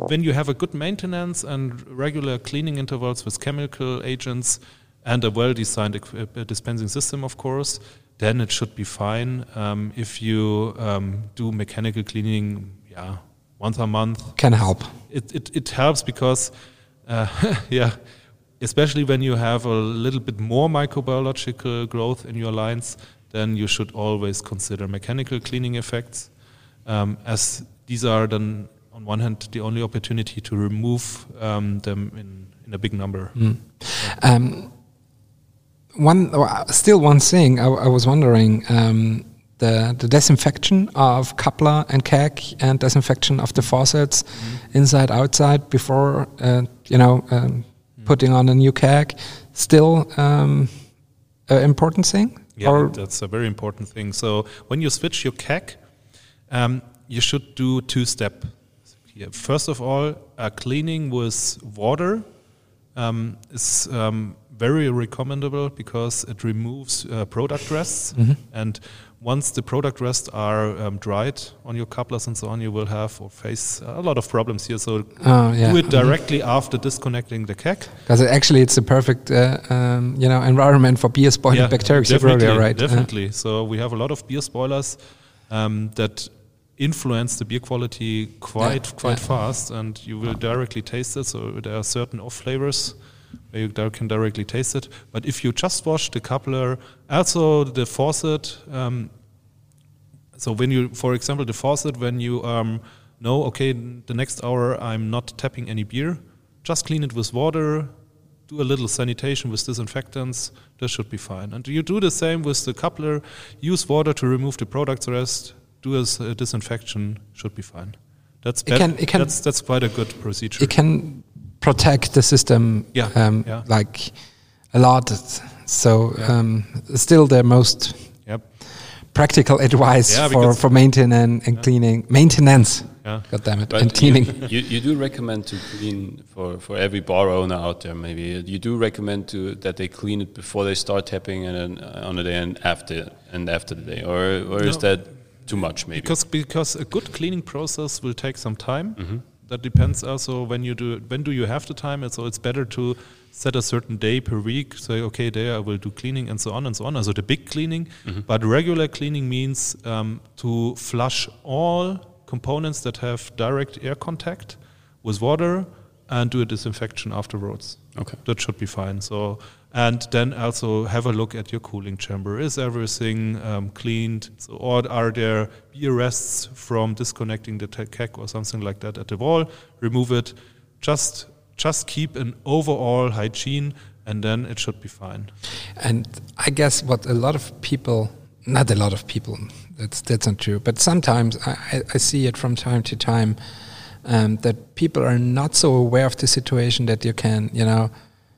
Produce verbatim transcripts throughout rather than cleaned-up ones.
when you have a good maintenance and regular cleaning intervals with chemical agents and a well-designed uh, dispensing system, of course, then it should be fine. Um, if you um, do mechanical cleaning, yeah, once a month, can help. It it, it helps because, uh, yeah, especially when you have a little bit more microbiological growth in your lines, then you should always consider mechanical cleaning effects, um, as these are then on one hand the only opportunity to remove um, them in, in a big number. Mm. Um, one still one thing I, I was wondering, um, the the disinfection of coupler and keg and disinfection of the faucets, mm. inside outside before uh, you know um, mm. putting on a new keg, still um, an important thing. Yeah, or that's a very important thing. So when you switch your keg, um, you should do two steps. First of all, uh, cleaning with water um, is um, very recommendable because it removes uh, product rests. Mm-hmm. And once the product rests are um, dried on your couplers and so on, you will have or face a lot of problems here. So oh, yeah. do it directly mm-hmm. after disconnecting the keg. Because actually it's a perfect uh, um, you know, environment for beer spoiling yeah, bacteria. Definitely, right? definitely. Uh. So we have a lot of beer spoilers um, that influence the beer quality quite yeah, quite yeah. fast, and you will directly taste it. So there are certain off flavors where you can directly taste it. But if you just wash the coupler, also the faucet, um, so when you, for example, the faucet, when you um, know, okay, the next hour I'm not tapping any beer, just clean it with water, do a little sanitation with disinfectants, that should be fine. And you do the same with the coupler, use water to remove the product rest, do a uh, disinfection, should be fine. That's it can, it can, that's that's quite a good procedure. It can protect the system yeah, um, yeah. like a lot. So yeah. um, still the most yep. practical advice yeah, for, for maintenance and yeah. cleaning. Maintenance, yeah. God damn it, but and cleaning. You, you, you do recommend to clean, for, for every bar owner out there maybe, you do recommend to that they clean it before they start tapping and then on the day and after, and after the day, or, or no. is that too much maybe? Because because a good cleaning process will take some time. Mm-hmm. That depends also when you do when do you have the time, and so it's better to set a certain day per week. Say, okay, there I will do cleaning and so on and so on. Also the big cleaning, mm-hmm. but regular cleaning means um, to flush all components that have direct air contact with water and do a disinfection afterwards. Okay, that should be fine. So. And then also have a look at your cooling chamber. Is everything um, cleaned? So, or are there beer rests from disconnecting the keg or something like that at the wall? Remove it. Just just keep an overall hygiene, and then it should be fine. And I guess what a lot of people, not a lot of people, that's that's not true, but sometimes I, I see it from time to time, um, that people are not so aware of the situation that you can, you know,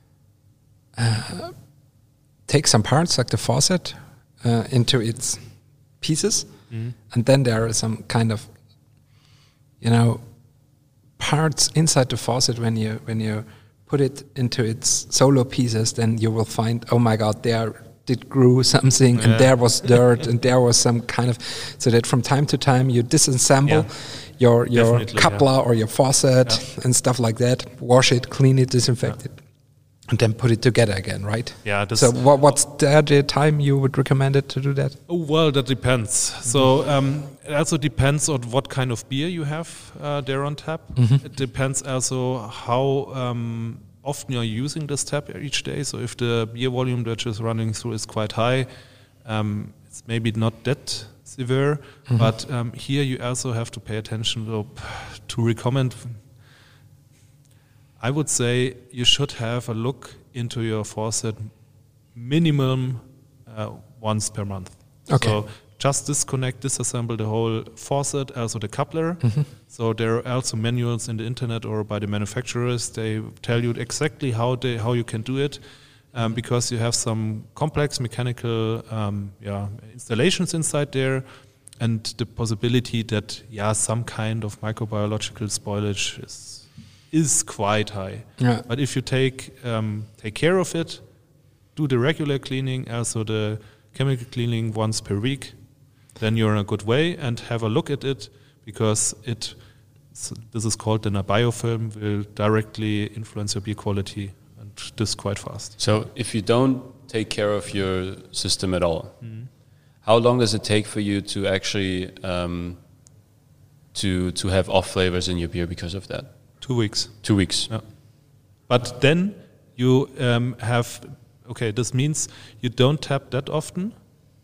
Uh, take some parts like the faucet uh, into its pieces, mm. and then there are some kind of, you know, parts inside the faucet. When you when you put it into its solo pieces, then you will find, oh my God, there did grew something, yeah. and there was dirt, and there was some kind of, so that from time to time you disassemble yeah. your your Definitely, coupler yeah. or your faucet yeah. and stuff like that. Wash it, clean it, disinfect yeah. it. And then put it together again, right? Yeah. So what, what's the, the time you would recommend it to do that? Oh, well, that depends. So um, it also depends on what kind of beer you have uh, there on tap. Mm-hmm. It depends also how um, often you're using this tap each day. So if the beer volume that is running through is quite high, um, it's maybe not that severe. Mm-hmm. But um, here you also have to pay attention to, to recommend. I would say you should have a look into your faucet minimum uh, once per month. Okay. So just disconnect, disassemble the whole faucet, also the coupler. Mm-hmm. So there are also manuals in the internet or by the manufacturers. They tell you exactly how they how you can do it, um, because you have some complex mechanical um, yeah, installations inside there, and the possibility that yeah some kind of microbiological spoilage is. is quite high. Yeah. But if you take um, take care of it, do the regular cleaning, also the chemical cleaning once per week, then you're in a good way, and have a look at it, because it so this is called then a biofilm, will directly influence your beer quality, and this quite fast. So if you don't take care of your system at all, mm. how long does it take for you to actually um, to to have off flavors in your beer because of that? Two weeks. Two weeks. Yeah. But then you um, have, okay, this means you don't tap that often.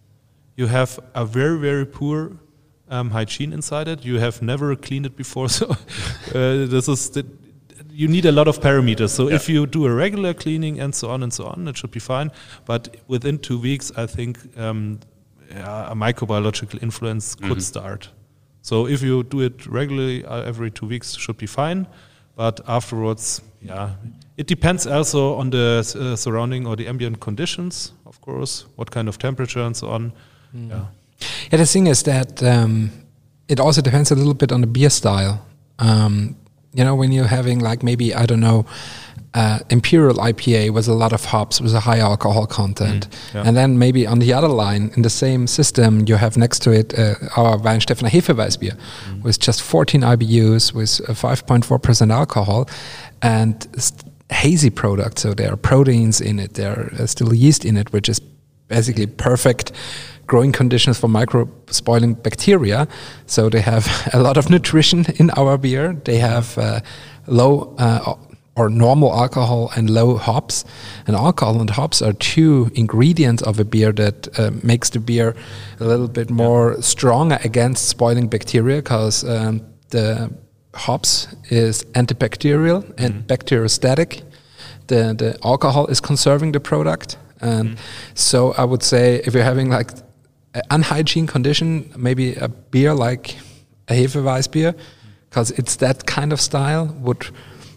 You have a very, very poor um, hygiene inside it. You have never cleaned it before, so uh, this is the, you need a lot of parameters. So yeah. if you do a regular cleaning and so on and so on, it should be fine. But within two weeks, I think um, yeah, a microbiological influence could mm-hmm. start. So if you do it regularly, uh, every two weeks should be fine. But afterwards, yeah, it depends also on the uh, surrounding or the ambient conditions, of course, what kind of temperature and so on. Mm. Yeah. Yeah, the thing is that um, it also depends a little bit on the beer style. Um, you know, when you're having like maybe, I don't know, uh, Imperial I P A with a lot of hops, with a high alcohol content. Mm, yeah. And then maybe on the other line, in the same system, you have next to it uh, our Weihenstephaner Hefeweißbier mm. with just fourteen I B Us, with uh, five point four percent alcohol, and st- hazy product. So there are proteins in it, there are still yeast in it, which is basically perfect growing conditions for micro-spoiling bacteria. So they have a lot of nutrition in our beer. They have uh, low uh, or normal alcohol and low hops. And alcohol and hops are two ingredients of a beer that uh, makes the beer a little bit more yeah. stronger against spoiling bacteria, because um, the hops is antibacterial mm-hmm. and bacteriostatic. The, the alcohol is conserving the product. And mm-hmm. so I would say if you're having like unhygiene condition, maybe a beer like a Hefeweißbier, because it's that kind of style, would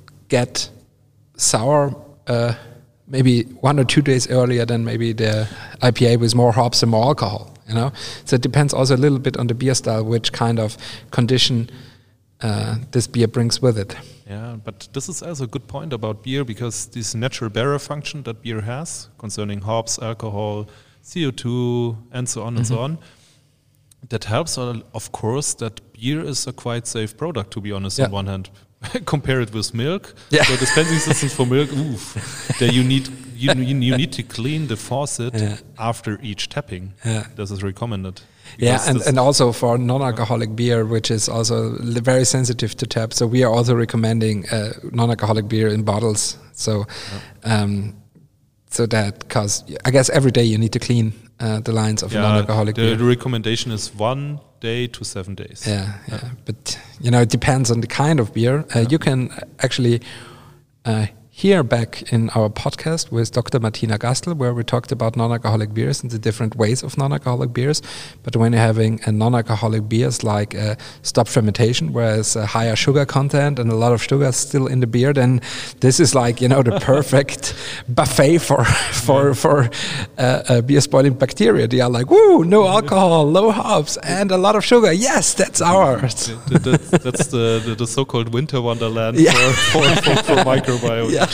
get sour uh, maybe one or two days earlier than maybe the I P A with more hops and more alcohol, you know? So it depends also a little bit on the beer style, which kind of condition uh, this beer brings with it. Yeah, but this is also a good point about beer, because this natural barrier function that beer has concerning hops, alcohol, C O two, and so on mm-hmm. and so on, that helps, of course, that beer is a quite safe product, to be honest, yeah. on one hand. Compare it with milk. Yeah. So dispensing systems for milk, oof, that you need you, you you need to clean the faucet yeah. after each tapping. Yeah. This is recommended. Yeah, and, and also for non-alcoholic beer, which is also very sensitive to tap. So we are also recommending uh, non-alcoholic beer in bottles. So, yeah. um, so that, because I guess every day you need to clean uh, the lines of yeah, non-alcoholic the, beer. The recommendation is one day to seven days. Yeah, yeah, yeah. But you know, it depends on the kind of beer. Uh, yeah. You can actually uh, hear back in our podcast with Doctor Martina Gastel, where we talked about non-alcoholic beers and the different ways of non-alcoholic beers. But when you're having a non-alcoholic beers like uh, stop fermentation, where there's a higher sugar content and a lot of sugar still in the beer, then this is like, you know, the perfect buffet for for yeah. for uh, uh, beer spoiling bacteria. They are like, woo, no alcohol, low hops, and a lot of sugar. Yes, that's ours. that's, that's the, the the so-called winter wonderland yeah. for, for, for, for microbiome. Yeah.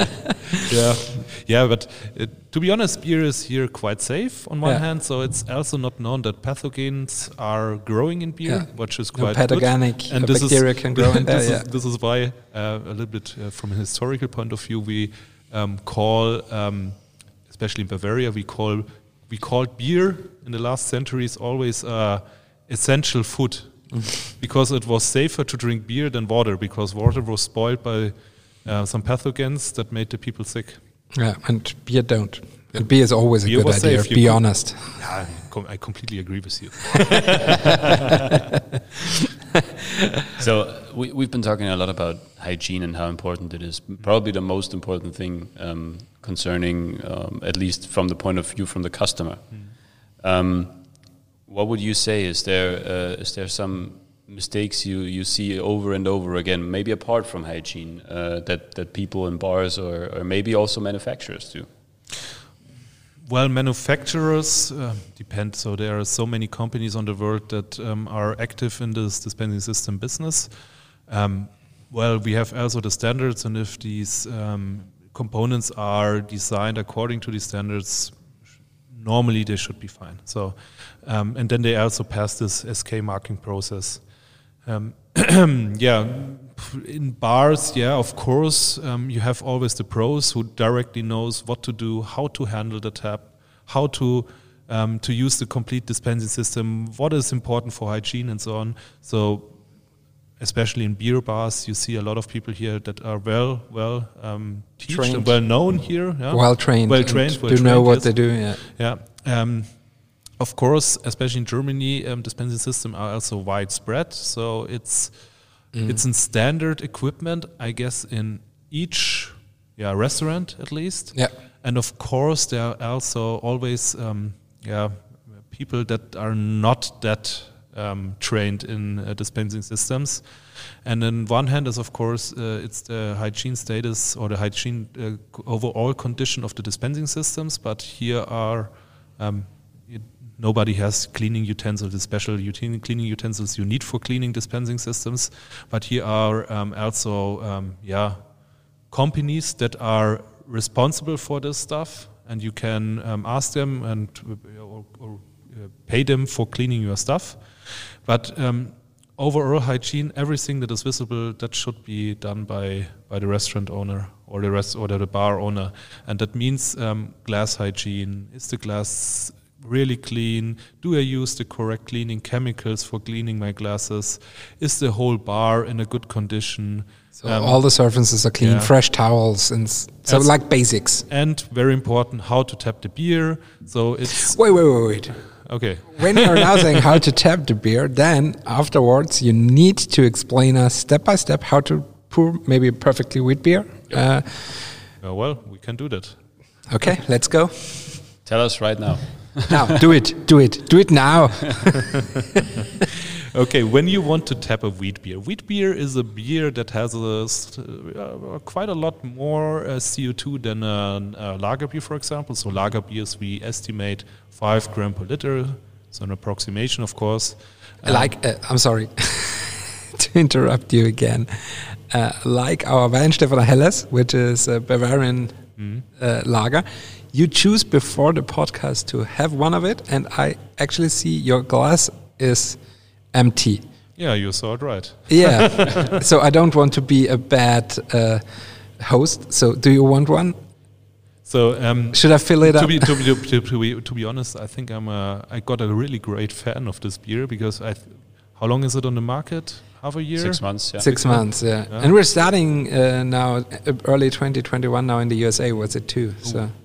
yeah, yeah, but uh, to be honest, beer is here quite safe on one yeah. hand. So it's also not known that pathogens are growing in beer, yeah. which is quite no pathogenic good. And bacteria can grow in there. This, yeah. is, this is why, uh, a little bit uh, from a historical point of view, we um, call, um, especially in Bavaria, we call we called beer in the last centuries always uh, essential food, because it was safer to drink beer than water, because water was spoiled by Uh, some pathogens that made the people sick. Yeah, and beer don't. Yeah. And beer is always beer a good idea, be honest. Yeah, I, com- I completely agree with you. So we, we've been talking a lot about hygiene and how important it is. Probably the most important thing um, concerning, um, at least from the point of view from the customer. Mm. Um, what would you say? Is there uh, is there some mistakes you, you see over and over again, maybe apart from hygiene, uh, that, that people in bars or, or maybe also manufacturers do? Well, manufacturers uh, depend. So there are so many companies on the world that um, are active in this dispensing system business. Um, well, we have also the standards, and if these um, components are designed according to these standards, normally they should be fine. So, um, and then they also pass this S K marking process. Um, yeah, in bars, yeah, of course, um, you have always the pros who directly knows what to do, how to handle the tap, how to um, to use the complete dispensing system, what is important for hygiene and so on. So, especially in beer bars, you see a lot of people here that are well, well um, taught and well known here, yeah? well trained, well trained, well do trained, know what yes. they do. Yeah, yeah. Um, Of course, especially in Germany, um, dispensing systems are also widespread. So it's mm. it's in standard equipment, I guess, in each yeah restaurant at least. Yeah. And of course, there are also always um, yeah people that are not that um, trained in uh, dispensing systems. And on one hand, is of course uh, it's the hygiene status or the hygiene uh, overall condition of the dispensing systems. But here are um, nobody has cleaning utensils, the special utin- cleaning utensils you need for cleaning dispensing systems. But here are um, also um, yeah, companies that are responsible for this stuff, and you can um, ask them and or, or uh, pay them for cleaning your stuff. But um, overall hygiene, everything that is visible, that should be done by, by the restaurant owner or the rest or the bar owner, and that means um, glass hygiene. Is the glass really clean? Do I use the correct cleaning chemicals for cleaning my glasses? Is the whole bar in a good condition? So um, all the surfaces are clean, yeah. fresh towels, and s- so As like basics. And very important, how to tap the beer. So it's wait, wait, wait, wait. Okay. When you're now saying how to tap the beer, then afterwards you need to explain us step by step how to pour maybe a perfectly wheat beer. Yep. Uh, uh, well, we can do that. Okay, let's go. Tell us right now. Now, do it, do it, do it now. Okay, when you want to tap a wheat beer, wheat beer is a beer that has a, uh, quite a lot more uh, C O two than a, a lager beer, for example. So lager beers, we estimate five gram per liter. So an approximation, of course. Um, like, uh, I'm sorry to interrupt you again. Uh, like our Weihenstephaner Helles, which is a Bavarian mm. uh, lager, you choose before the podcast to have one of it, and I actually see your glass is empty. Yeah, you saw it right. Yeah, so I don't want to be a bad uh, host. So, do you want one? So, um, should I fill it to up? Be, to, be, to, to, be, to be honest, I think I'm a, I got a really great fan of this beer because I. Th- how long is it on the market? Half a year? Six months. Yeah. Six, Six months. Yeah. yeah, and we're starting uh, now uh, early twenty twenty-one. Now in the U S A, was it too? Ooh. So.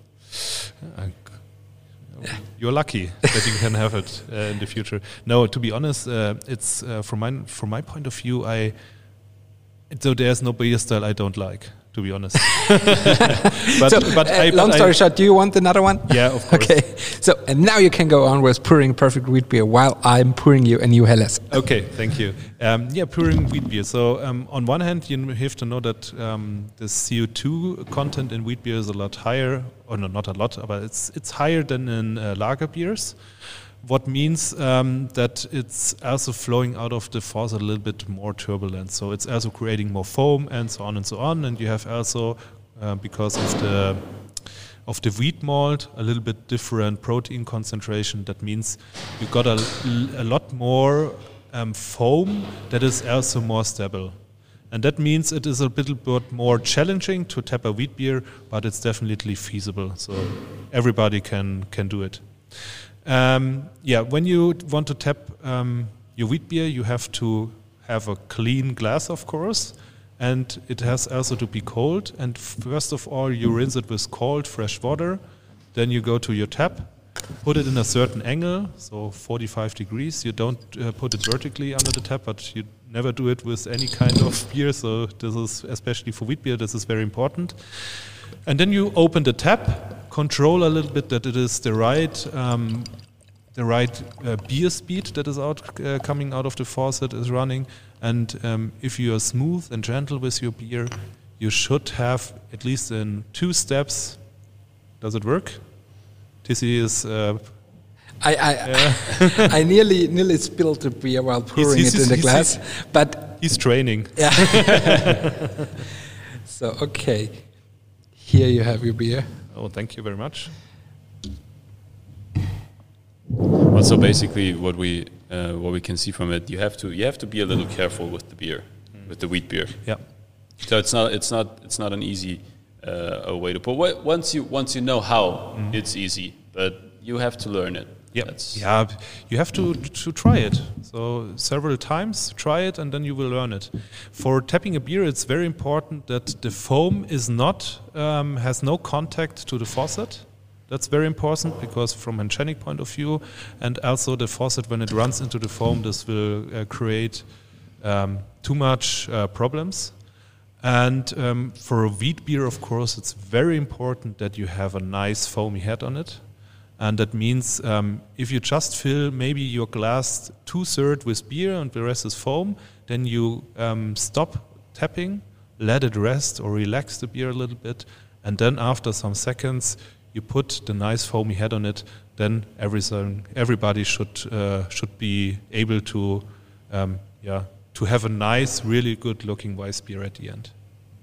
Yeah. You're lucky that you can have it uh, in the future. No, to be honest, uh, it's uh, from my from my point of view. I so there's no beer style I don't like. To be honest, but, so, but uh, I, long but story I, short, do you want another one? Yeah, of course. Okay, so and now you can go on with pouring perfect wheat beer while I'm pouring you a new Helles. Okay, thank you. Um, yeah, pouring wheat beer. So um, on one hand, you have to know that um, the C O two content in wheat beer is a lot higher, or no, not a lot, but it's it's higher than in uh, lager beers. What means um, that it's also flowing out of the faucet a little bit more turbulent. So it's also creating more foam and so on and so on. And you have also, uh, because of the of the wheat malt, a little bit different protein concentration. That means you got a, a lot more um, foam that is also more stable. And that means it is a little bit more challenging to tap a wheat beer, but it's definitely feasible. So everybody can can do it. Um, yeah, when you want to tap um, your wheat beer, you have to have a clean glass, of course, and it has also to be cold. And first of all, you rinse it with cold, fresh water. Then you go to your tap, put it in a certain angle, so forty-five degrees. You don't uh, put it vertically under the tap, but you never do it with any kind of beer. So this is, especially for wheat beer, this is very important. And then you open the tap, control a little bit that it is the right um, the right uh, beer speed that is out uh, coming out of the faucet is running. And um, if you are smooth and gentle with your beer, you should have at least in two steps. Does it work? Tissy is. Uh, I I, yeah. I nearly nearly spilled the beer while pouring he's, he's, it in the glass, he's, but he's training. Yeah. So okay. Here you have your beer. Oh, thank you very much. Well, so basically what we uh, what we can see from it, you have to you have to be a little careful with the beer, mm. with the wheat beer. Yeah. So it's not it's not it's not an easy uh, a way to put. Once you once you know how, mm. it's easy, but you have to learn it. Yeah, yeah. You have to to try it. So several times, try it, and then you will learn it. For tapping a beer, it's very important that the foam is not um, has no contact to the faucet. That's very important because from a hygienic point of view, and also the faucet when it runs into the foam, this will uh, create um, too much uh, problems. And um, for a wheat beer, of course, it's very important that you have a nice foamy head on it. And that means um, if you just fill maybe your glass two-thirds with beer and the rest is foam, then you um, stop tapping, let it rest or relax the beer a little bit, and then after some seconds you put the nice foamy head on it. Then everything, everybody should uh, should be able to um, yeah to have a nice, really good-looking Weiss beer at the end.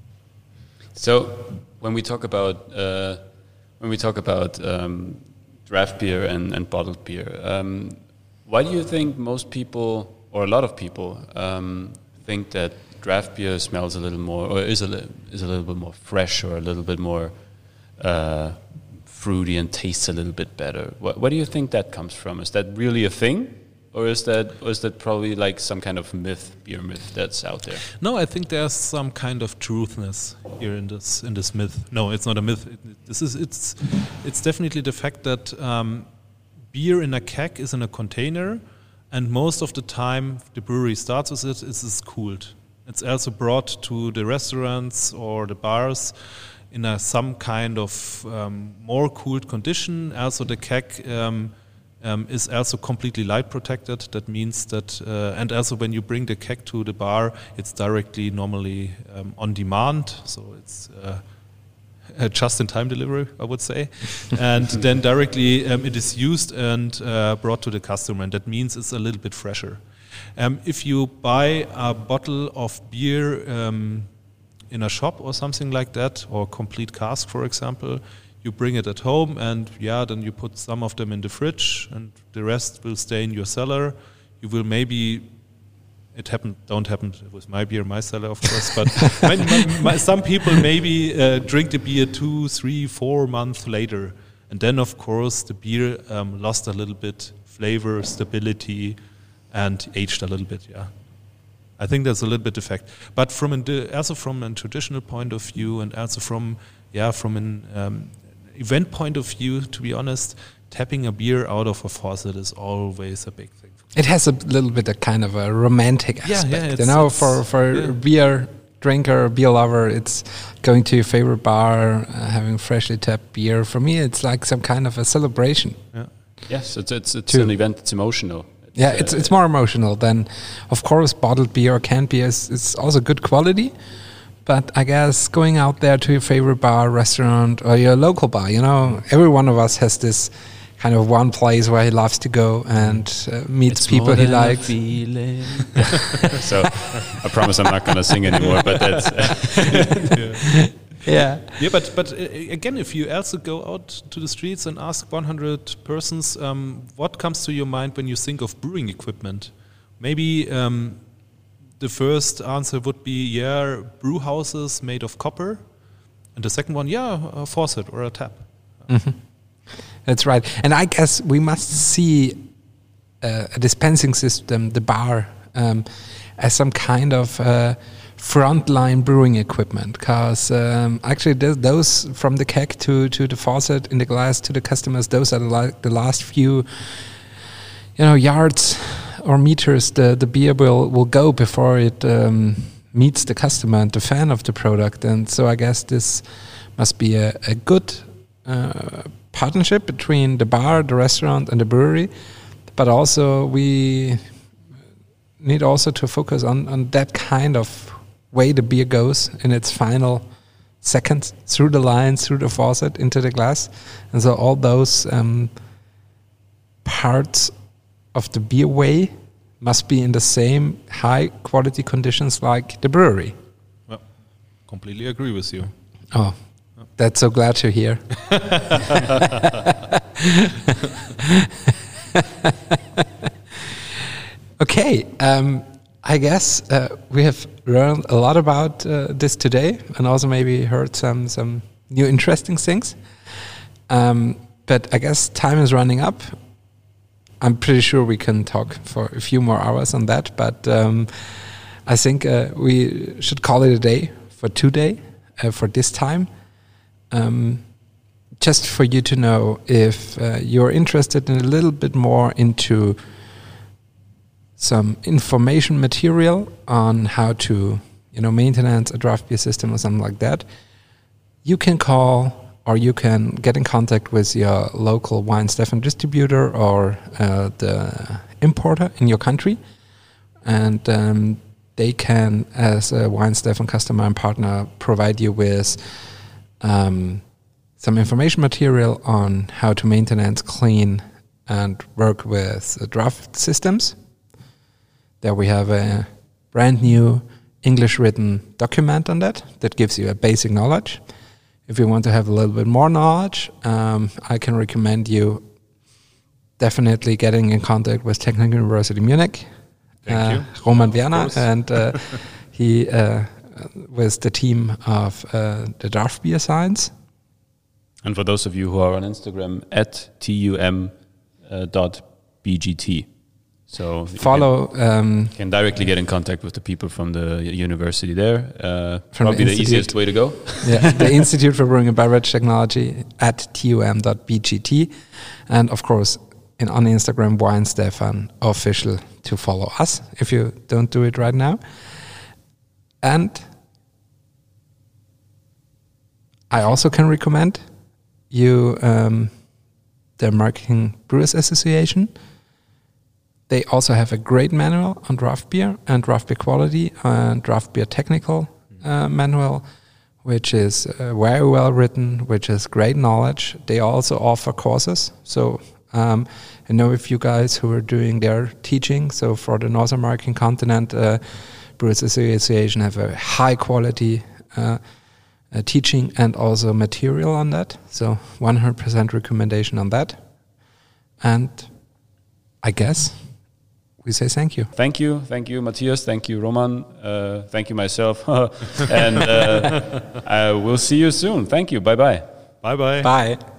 So when we talk about uh, when we talk about um, draft beer and, and bottled beer, um, why do you think most people, or a lot of people, um, think that draft beer smells a little more, or is a li- is a little bit more fresh, or a little bit more uh, fruity and tastes a little bit better? What, where do you think that comes from? Is that really a thing? Or is that or is that probably like some kind of myth, beer myth that's out there? No, I think there's some kind of truthness here in this in this myth. No, it's not a myth. It, this is it's it's definitely the fact that um, beer in a keg is in a container, and most of the time the brewery starts with it. It is cooled. It's also brought to the restaurants or the bars in a some kind of um, more cooled condition. Also, the keg. Um, Um, is also completely light protected. That means that, uh, and also when you bring the keg to the bar, it's directly normally um, on demand. So it's uh, a just-in-time delivery, I would say. And then directly um, it is used and uh, brought to the customer. And that means it's a little bit fresher. Um, if you buy a bottle of beer um, in a shop or something like that, or complete cask, for example, you bring it at home, and yeah, then you put some of them in the fridge, and the rest will stay in your cellar. You will maybe, it happened, don't happen with my beer, my cellar, of course, but my, my, my, some people maybe uh, drink the beer two, three, four months later, and then of course the beer um, lost a little bit flavor, stability, and aged a little bit. Yeah, I think that's a little bit effect. But from a, also from a traditional point of view, and also from yeah from an um, event point of view, to be honest, tapping a beer out of a faucet is always a big thing. It has a little bit a kind of a romantic aspect, yeah, yeah, you know, for for yeah. a beer drinker, beer lover, it's going to your favorite bar, uh, having freshly tapped beer. For me, it's like some kind of a celebration. Yeah. Yes, it's it's it's an event. It's emotional. It's yeah, it's uh, it's more emotional than, of course, bottled beer or canned beer is, is also good quality. But I guess going out there to your favorite bar, restaurant, or your local bar, you know, every one of us has this kind of one place where he loves to go and uh, meets it's people he likes. So I promise I'm not going to sing anymore, but that's... yeah. yeah. Yeah, but, but uh, again, if you also go out to the streets and ask one hundred persons, um, what comes to your mind when you think of brewing equipment? Maybe... Um, the first answer would be, yeah, brew houses made of copper. And the second one, yeah, a faucet or a tap. Mm-hmm. That's right. And I guess we must see uh, a dispensing system, the bar, um, as some kind of uh, frontline brewing equipment. Because um, actually th- those from the keg to, to the faucet in the glass to the customers, those are the, la- the last few, you know, yards or meters the, the beer will, will go before it um, meets the customer and the fan of the product. And so I guess this must be a, a good uh, partnership between the bar, the restaurant, and the brewery. But also we need also to focus on, on that kind of way the beer goes in its final seconds through the lines, through the faucet, into the glass. And so all those um, parts of the beer way must be in the same high quality conditions like the brewery. Well, completely agree with you. Oh, that's so glad to hear. Okay, um, I guess uh, we have learned a lot about uh, this today, and also maybe heard some some new interesting things. Um, but I guess time is running up. I'm pretty sure we can talk for a few more hours on that, but um, I think uh, we should call it a day for today, uh, for this time. Um, just for you to know, if uh, you're interested in a little bit more into some information material on how to, you know, maintenance a draft beer system or something like that, you can call or you can get in contact with your local Weihenstephan distributor or uh, the importer in your country, and um, they can, as a Weihenstephan customer and partner, provide you with um, some information material on how to maintenance, clean, and work with uh, draft systems. There we have a brand new English written document on that that gives you a basic knowledge. If you want to have a little bit more knowledge, um, I can recommend you definitely getting in contact with Technical University Munich. Thank uh, you. Roman Werner, and uh, he uh, with the team of uh, the Draft Beer Science. And for those of you who are on Instagram, at tum uh, dot bgt. So follow. You can, um, can directly get in contact with the people from the university there. Uh, From probably the the easiest way to go. Yeah, the Institute for Brewing and Beverage Technology at tum dot bgt, and of course in on Instagram Weihenstephan official to follow us if you don't do it right now. And I also can recommend you um, the American Brewers Association. They also have a great manual on draft beer and draft beer quality and draft beer technical uh, manual, which is uh, very well written, which is great knowledge. They also offer courses. So um, I know a few guys who are doing their teaching. So for the North American continent, uh, Brewers Association have a high quality uh, uh, teaching and also material on that. So one hundred percent recommendation on that. And I guess we say thank you. Thank you. Thank you, Matthias. Thank you, Roman. Uh, thank you, myself. And uh, I will see you soon. Thank you. Bye-bye. Bye-bye. Bye.